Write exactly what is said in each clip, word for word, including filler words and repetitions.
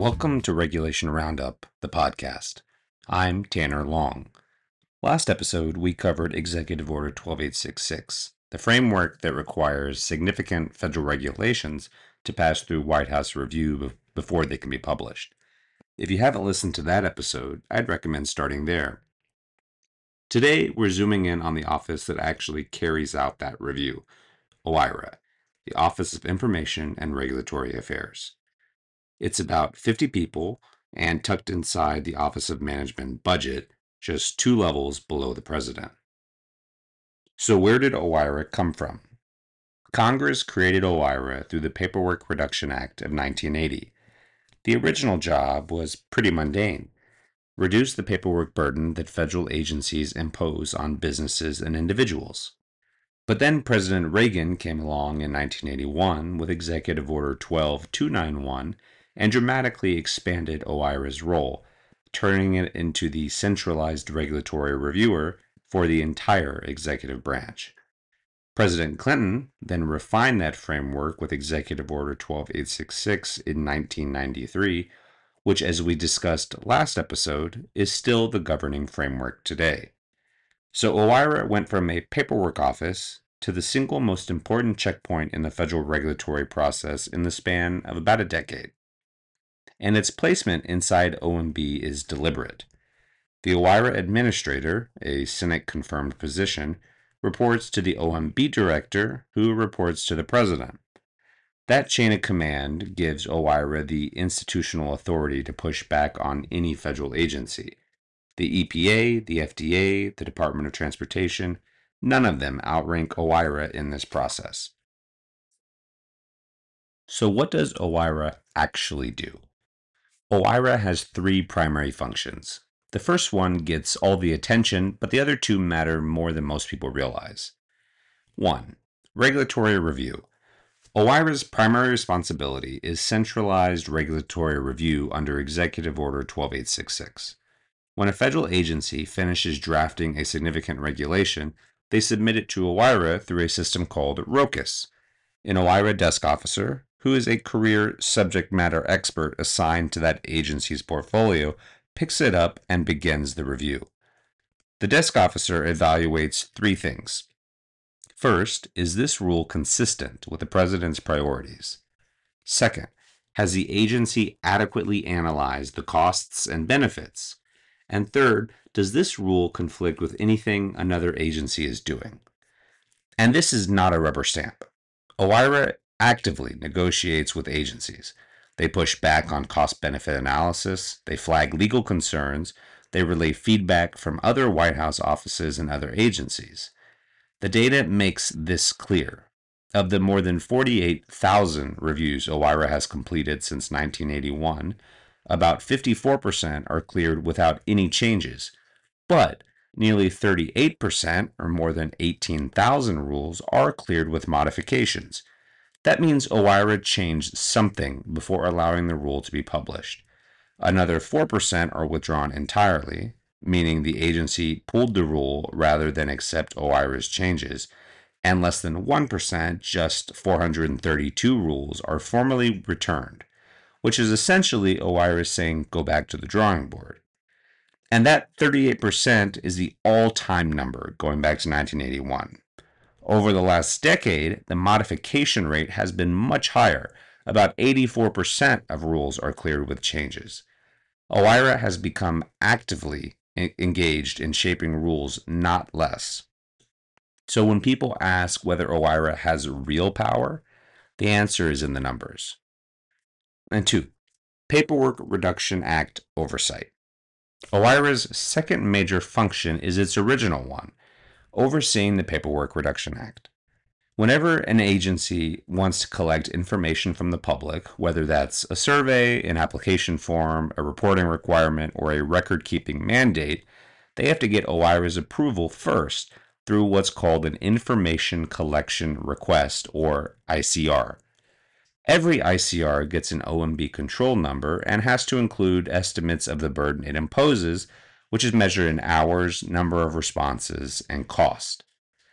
Welcome to Regulation Roundup, the podcast. I'm Tanner Long. Last episode, we covered Executive Order twelve eight six six, the framework that requires significant federal regulations to pass through White House review before they can be published. If you haven't listened to that episode, I'd recommend starting there. Today, we're zooming in on the office that actually carries out that review, OIRA, the Office of Information and Regulatory Affairs. It's about fifty people and tucked inside the Office of Management budget, just two levels below the president. So where did OIRA come from? Congress created OIRA through the Paperwork Reduction Act of nineteen eighty. The original job was pretty mundane. Reduce the paperwork burden that federal agencies impose on businesses and individuals. But then President Reagan came along in nineteen eighty-one with Executive Order twelve two ninety-one and dramatically expanded OIRA's role, turning it into the centralized regulatory reviewer for the entire executive branch. President Clinton then refined that framework with Executive Order twelve eight six six in nineteen ninety-three, which, as we discussed last episode, is still the governing framework today. So OIRA went from a paperwork office to the single most important checkpoint in the federal regulatory process in the span of about a decade. And its placement inside O M B is deliberate. The OIRA administrator, a Senate-confirmed position, reports to the O M B director, who reports to the president. That chain of command gives OIRA the institutional authority to push back on any federal agency. The E P A, the F D A, the Department of Transportation, none of them outrank OIRA in this process. So what does OIRA actually do? OIRA has three primary functions. The first one gets all the attention, but the other two matter more than most people realize. One, regulatory review. OIRA's primary responsibility is centralized regulatory review under Executive Order twelve eight six six. When a federal agency finishes drafting a significant regulation, they submit it to OIRA through a system called ROCUS. An OIRA desk officer, who is a career subject matter expert assigned to that agency's portfolio, picks it up and begins the review. The desk officer evaluates three things. First, is this rule consistent with the president's priorities? Second, has the agency adequately analyzed the costs and benefits? And third, does this rule conflict with anything another agency is doing? And this is not a rubber stamp. OIRA actively negotiates with agencies. They push back on cost-benefit analysis, they flag legal concerns, they relay feedback from other White House offices and other agencies. The data makes this clear. Of the more than forty-eight thousand reviews OIRA has completed since nineteen eighty-one, about fifty-four percent are cleared without any changes, but nearly thirty-eight percent, or more than eighteen thousand rules, are cleared with modifications. That means OIRA changed something before allowing the rule to be published. Another four percent are withdrawn entirely, meaning the agency pulled the rule rather than accept OIRA's changes, and less than one percent, just four hundred thirty-two rules, are formally returned, which is essentially OIRA saying go back to the drawing board. And that thirty-eight percent is the all-time number going back to nineteen eighty-one. Over the last decade, the modification rate has been much higher. About eighty-four percent of rules are cleared with changes. OIRA has become actively engaged in shaping rules, not less. So when people ask whether OIRA has real power, the answer is in the numbers. And two, Paperwork Reduction Act oversight. OIRA's second major function is its original one, overseeing the Paperwork Reduction Act. Whenever an agency wants to collect information from the public, whether that's a survey, an application form, a reporting requirement, or a record-keeping mandate, they have to get OIRA's approval first through what's called an Information Collection Request, or I C R. Every I C R gets an O M B control number and has to include estimates of the burden it imposes, which is measured in hours, number of responses, and cost.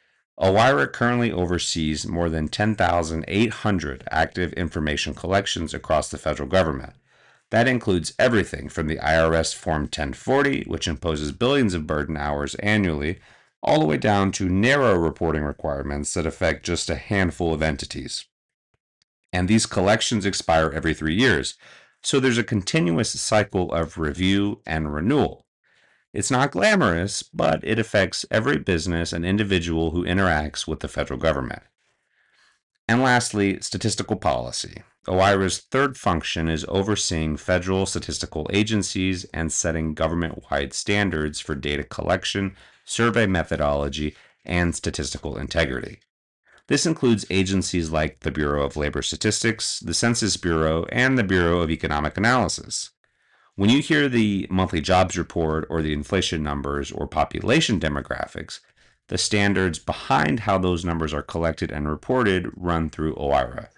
OIRA currently oversees more than ten thousand eight hundred active information collections across the federal government. That includes everything from the I R S Form ten forty, which imposes billions of burden hours annually, all the way down to narrow reporting requirements that affect just a handful of entities. And these collections expire every three years, so there's a continuous cycle of review and renewal. It's not glamorous, but it affects every business and individual who interacts with the federal government. And lastly, statistical policy. OIRA's third function is overseeing federal statistical agencies and setting government-wide standards for data collection, survey methodology, and statistical integrity. This includes agencies like the Bureau of Labor Statistics, the Census Bureau, and the Bureau of Economic Analysis. When you hear the monthly jobs report or the inflation numbers or population demographics, the standards behind how those numbers are collected and reported run through OIRA.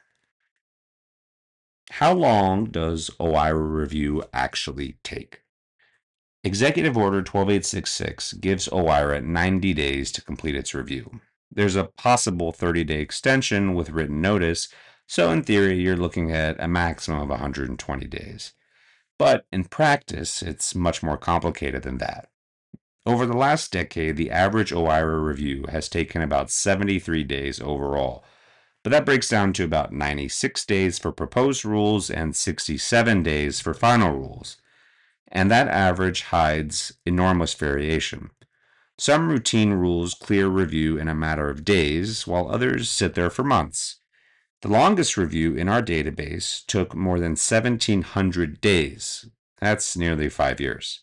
How long does OIRA review actually take? Executive Order twelve eight sixty-six gives OIRA ninety days to complete its review. There's a possible thirty-day extension with written notice, so in theory you're looking at a maximum of one hundred twenty days. But in practice, it's much more complicated than that. Over the last decade, the average OIRA review has taken about seventy-three days overall, but that breaks down to about ninety-six days for proposed rules and sixty-seven days for final rules. And that average hides enormous variation. Some routine rules clear review in a matter of days, while others sit there for months. The longest review in our database took more than seventeen hundred days. That's nearly five years.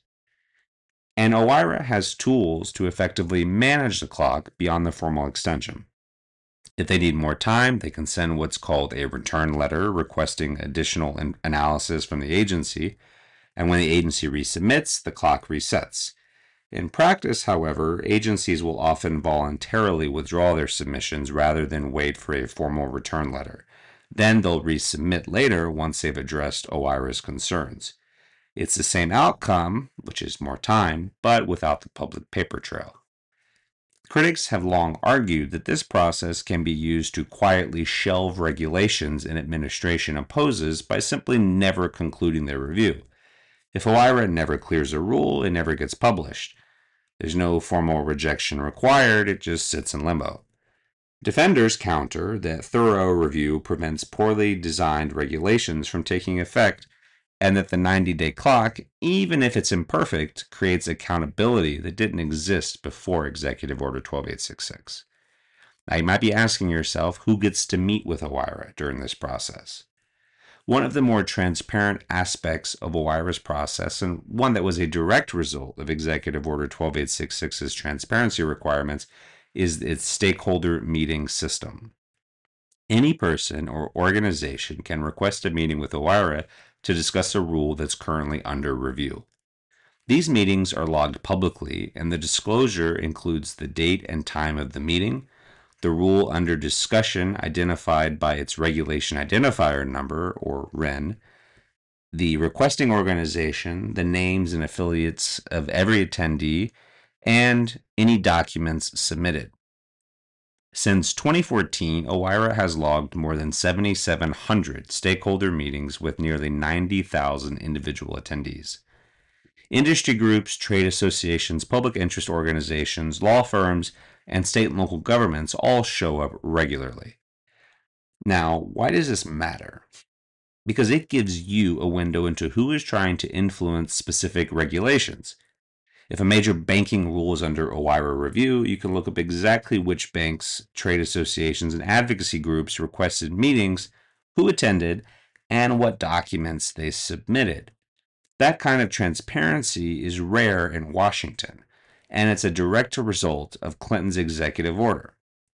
And OIRA has tools to effectively manage the clock beyond the formal extension. If they need more time, they can send what's called a return letter requesting additional analysis from the agency, and when the agency resubmits, the clock resets. In practice, however, agencies will often voluntarily withdraw their submissions rather than wait for a formal return letter. Then they'll resubmit later once they've addressed OIRA's concerns. It's the same outcome, which is more time, but without the public paper trail. Critics have long argued that this process can be used to quietly shelve regulations an administration opposes by simply never concluding their review. If OIRA never clears a rule, it never gets published. There's no formal rejection required, it just sits in limbo. Defenders counter that thorough review prevents poorly designed regulations from taking effect, and that the ninety-day clock, even if it's imperfect, creates accountability that didn't exist before Executive Order twelve eight sixty-six. Now, you might be asking yourself, who gets to meet with OIRA during this process? One of the more transparent aspects of OIRA's process, and one that was a direct result of Executive Order twelve eight sixty-six's transparency requirements, is its stakeholder meeting system. Any person or organization can request a meeting with OIRA to discuss a rule that's currently under review. These meetings are logged publicly, and the disclosure includes the date and time of the meeting, the rule under discussion identified by its Regulation Identifier Number, or R I N, the requesting organization, the names and affiliates of every attendee, and any documents submitted. Since twenty fourteen, OIRA has logged more than seventy-seven hundred stakeholder meetings with nearly ninety thousand individual attendees. Industry groups, trade associations, public interest organizations, law firms, and state and local governments all show up regularly. Now, why does this matter? Because it gives you a window into who is trying to influence specific regulations. If a major banking rule is under OIRA review, you can look up exactly which banks, trade associations, and advocacy groups requested meetings, who attended, and what documents they submitted. That kind of transparency is rare in Washington, and it's a direct result of Clinton's executive order.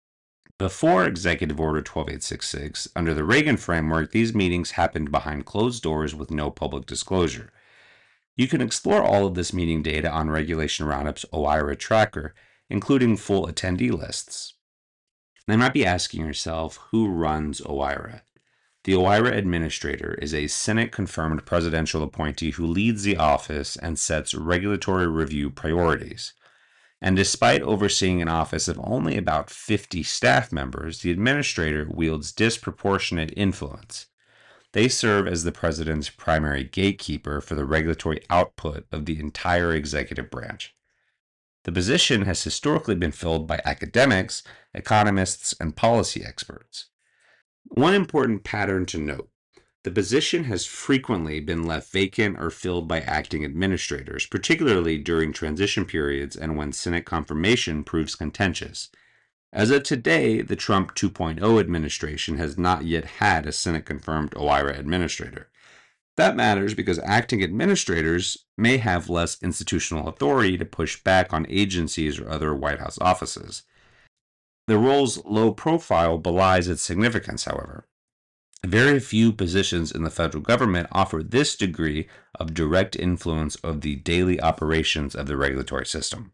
Before Executive Order twelve eight sixty-six, under the Reagan framework, these meetings happened behind closed doors with no public disclosure. You can explore all of this meeting data on Regulation Roundup's OIRA tracker, including full attendee lists. You might be asking yourself, who runs OIRA? The OIRA administrator is a Senate-confirmed presidential appointee who leads the office and sets regulatory review priorities. And despite overseeing an office of only about fifty staff members, the administrator wields disproportionate influence. They serve as the president's primary gatekeeper for the regulatory output of the entire executive branch. The position has historically been filled by academics, economists, and policy experts. One important pattern to note: the position has frequently been left vacant or filled by acting administrators, particularly during transition periods and when Senate confirmation proves contentious. As of today, the Trump two point oh administration has not yet had a Senate-confirmed OIRA administrator. That matters because acting administrators may have less institutional authority to push back on agencies or other White House offices. The role's low profile belies its significance, however. Very few positions in the federal government offer this degree of direct influence of the daily operations of the regulatory system.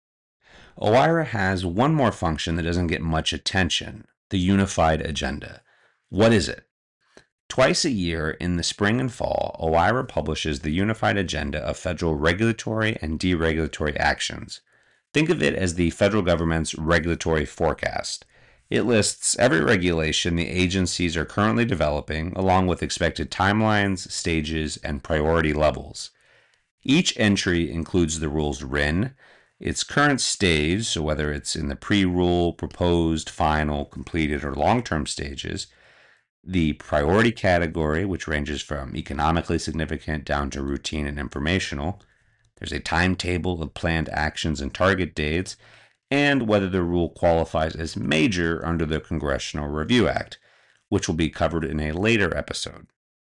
OIRA has one more function that doesn't get much attention: the unified agenda. What is it? Twice a year, in the spring and fall, OIRA publishes the unified agenda of federal regulatory and deregulatory actions. Think of it as the federal government's regulatory forecast. It lists every regulation the agencies are currently developing, along with expected timelines, stages, and priority levels. Each entry includes the rule's R I N, its current stage, so whether it's in the pre-rule, proposed, final, completed, or long-term stages, the priority category, which ranges from economically significant down to routine and informational. There's a timetable of planned actions and target dates, and whether the rule qualifies as major under the Congressional Review Act, which will be covered in a later episode.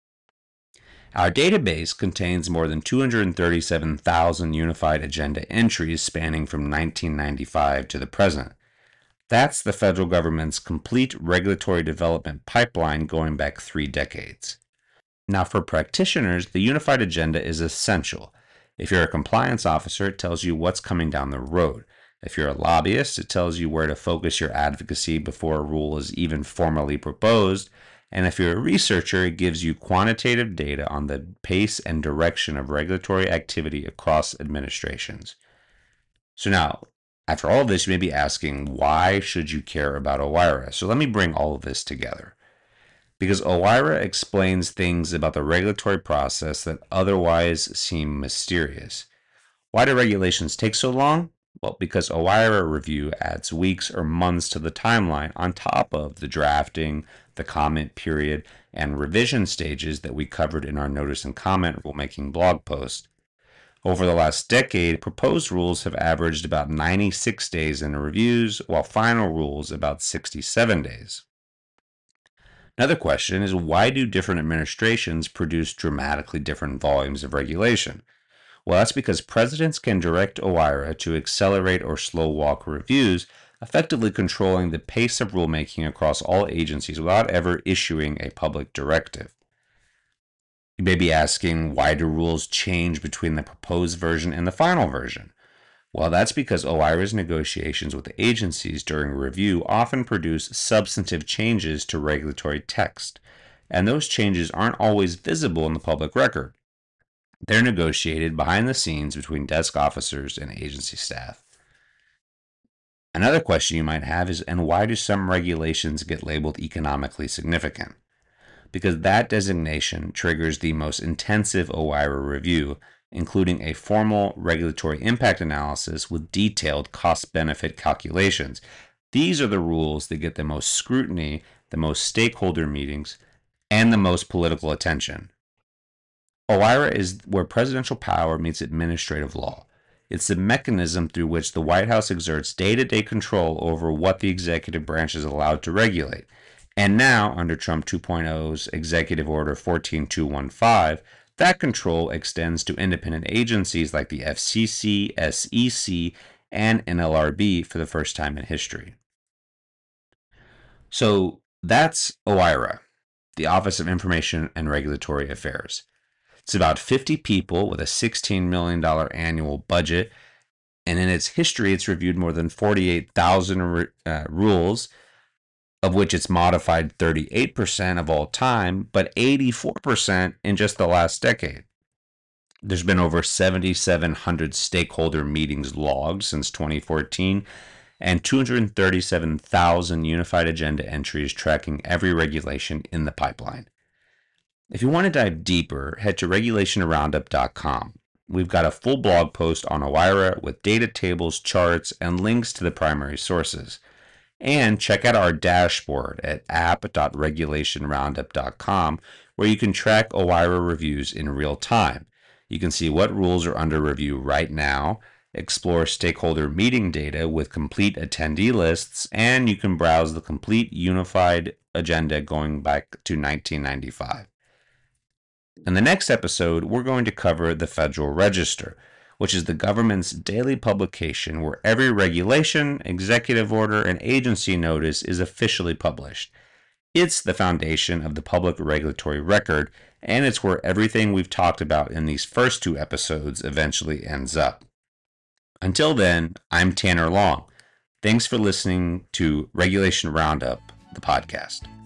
Our database contains more than two hundred thirty-seven thousand unified agenda entries spanning from nineteen ninety-five to the present. That's the federal government's complete regulatory development pipeline going back three decades. Now, for practitioners, the unified agenda is essential. If you're a compliance officer, it tells you what's coming down the road. If you're a lobbyist, it tells you where to focus your advocacy before a rule is even formally proposed. And if you're a researcher, it gives you quantitative data on the pace and direction of regulatory activity across administrations. So now, after all of this, you may be asking, why should you care about OIRA? So let me bring all of this together. Because OIRA explains things about the regulatory process that otherwise seem mysterious. Why do regulations take so long? Well, because OIRA review adds weeks or months to the timeline on top of the drafting, the comment period, and revision stages that we covered in our notice and comment rulemaking blog post. Over the last decade, proposed rules have averaged about ninety-six days in reviews, while final rules about sixty-seven days. Another question is, why do different administrations produce dramatically different volumes of regulation? Well, that's because presidents can direct OIRA to accelerate or slow walk reviews, effectively controlling the pace of rulemaking across all agencies without ever issuing a public directive. You may be asking, why do rules change between the proposed version and the final version? Well, that's because OIRA's negotiations with agencies during review often produce substantive changes to regulatory text, and those changes aren't always visible in the public record. They're negotiated behind the scenes between desk officers and agency staff. Another question you might have is, and why do some regulations get labeled economically significant? Because that designation triggers the most intensive OIRA review, including a formal regulatory impact analysis with detailed cost-benefit calculations. These are the rules that get the most scrutiny, the most stakeholder meetings, and the most political attention. OIRA is where presidential power meets administrative law. It's the mechanism through which the White House exerts day-to-day control over what the executive branch is allowed to regulate. And now, under Trump two point oh's Executive Order fourteen two one five, that control extends to independent agencies like the F C C, S E C, and N L R B for the first time in history. So that's OIRA, the Office of Information and Regulatory Affairs. It's about fifty people with a sixteen million dollars annual budget, and in its history, it's reviewed more than forty-eight thousand uh, rules, of which it's modified thirty-eight percent of all time, but eighty-four percent in just the last decade. There's been over seven thousand seven hundred stakeholder meetings logged since twenty fourteen, and two hundred thirty-seven thousand unified agenda entries tracking every regulation in the pipeline. If you want to dive deeper, head to regulation roundup dot com. We've got a full blog post on OIRA with data tables, charts, and links to the primary sources. And check out our dashboard at app dot regulation roundup dot com, where you can track OIRA reviews in real time. You can see what rules are under review right now, explore stakeholder meeting data with complete attendee lists, and you can browse the complete unified agenda going back to nineteen ninety-five. In the next episode, we're going to cover the Federal Register, which is the government's daily publication where every regulation, executive order, and agency notice is officially published. It's the foundation of the public regulatory record, and it's where everything we've talked about in these first two episodes eventually ends up. Until then, I'm Tanner Long. Thanks for listening to Regulation Roundup, the podcast.